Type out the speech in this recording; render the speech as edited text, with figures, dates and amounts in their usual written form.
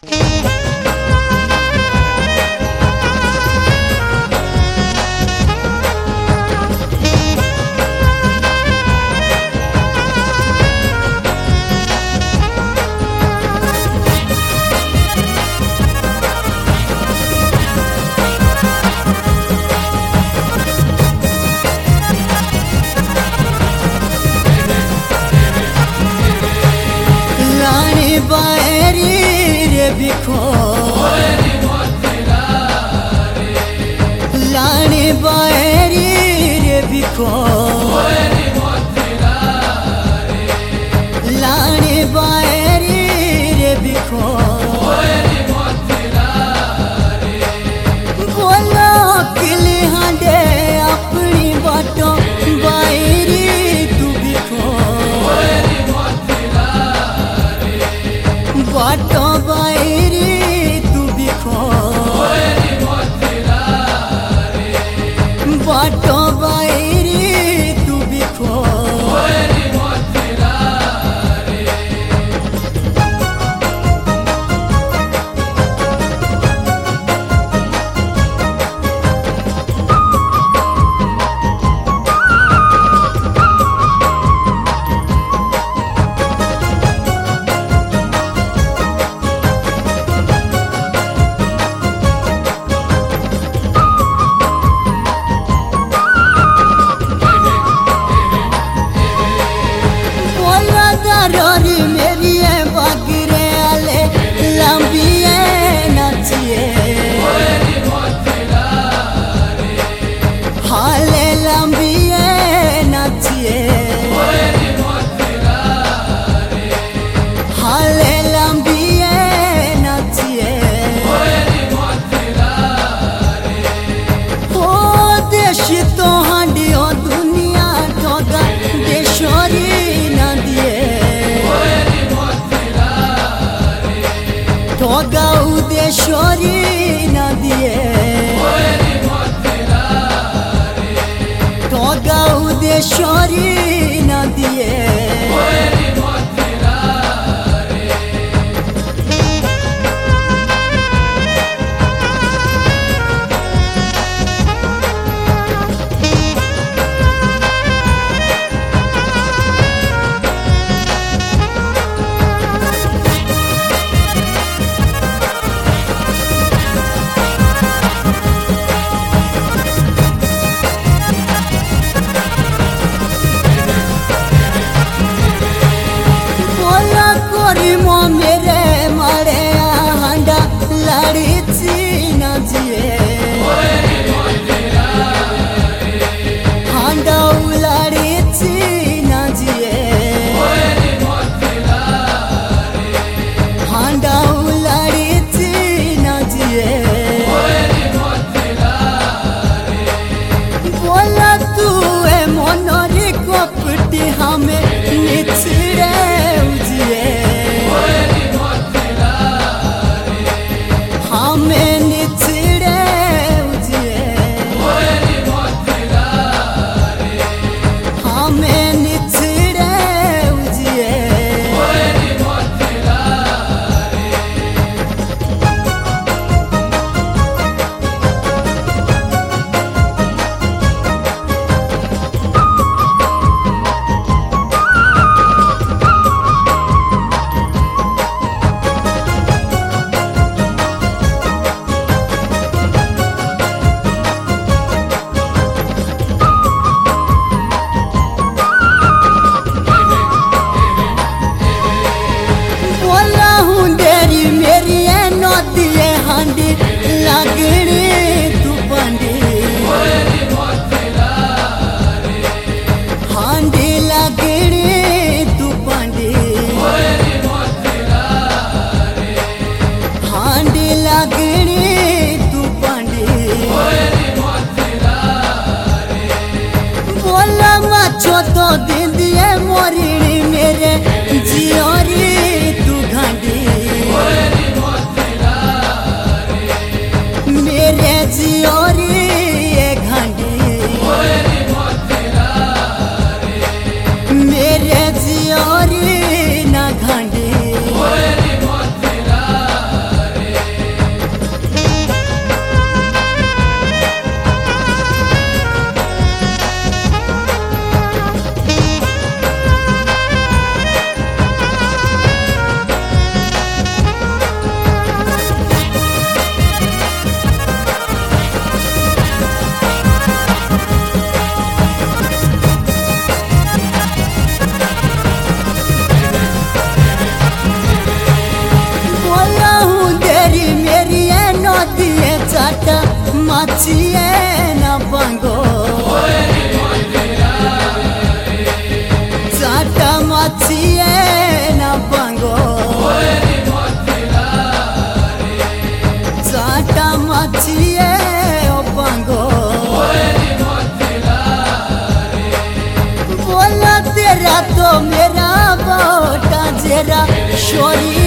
बायरी रे बिखो लाने बायरी रे बिखो लाने बायरी रे बिखो बोलो किले हांडे अपनी बातों बायरी तू बिखो बाटो बायरी तू बिखो बाटो बायरी तू बिखो रोरी मेरी है बागरे आले लंबी है नचिए हाले लंबी है नचिए हाले लंबी है नचिए ओ देश तो हांडियो दुनिया ठोगा देशोरी ना दिए ठोगा उदेशोरी ना दिए ठोगा उदेशोरी ना दिए maciye na bango Chata maciye na bango Chata maciye o bango बोला तेरा तो मेरा बोटा जरा शोरी